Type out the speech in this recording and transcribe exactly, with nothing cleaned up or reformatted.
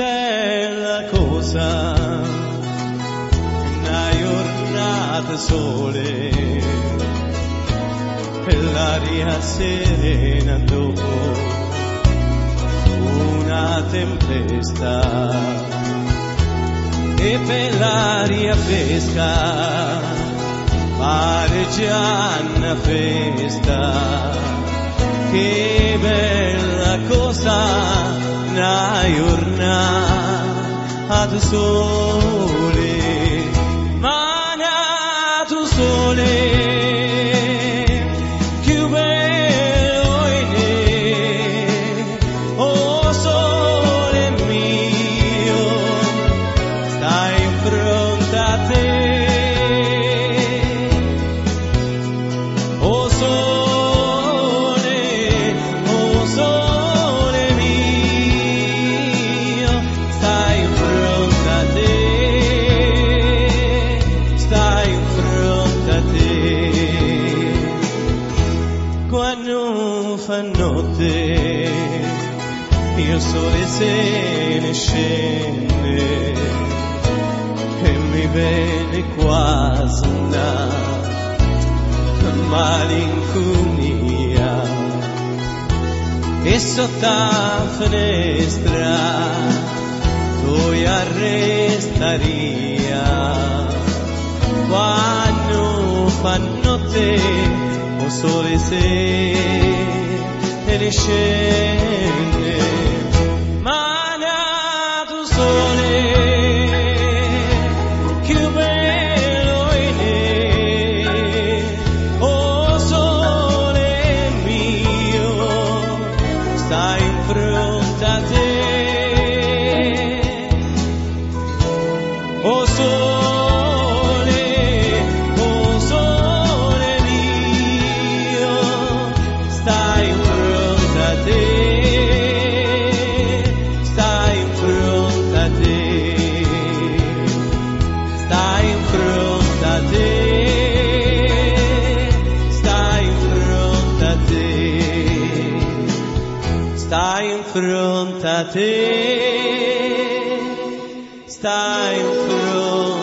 bella cosa, una giornata sole e l'aria serena dopo una tempesta, e per l'aria fresca pare già una festa. Che bella cosa, una giornata sole, ma nato sole. Quando fa notte, il sole se ne scende e mi viene quasi una malinconia, e sotto la finestra tu arrestaria. Quando fa notte, o sole se ne scende, ma nato sole, che bello è, o sole mio, stai in fronte a te, o sole. Stai in fronte a te, stai in fronte a te.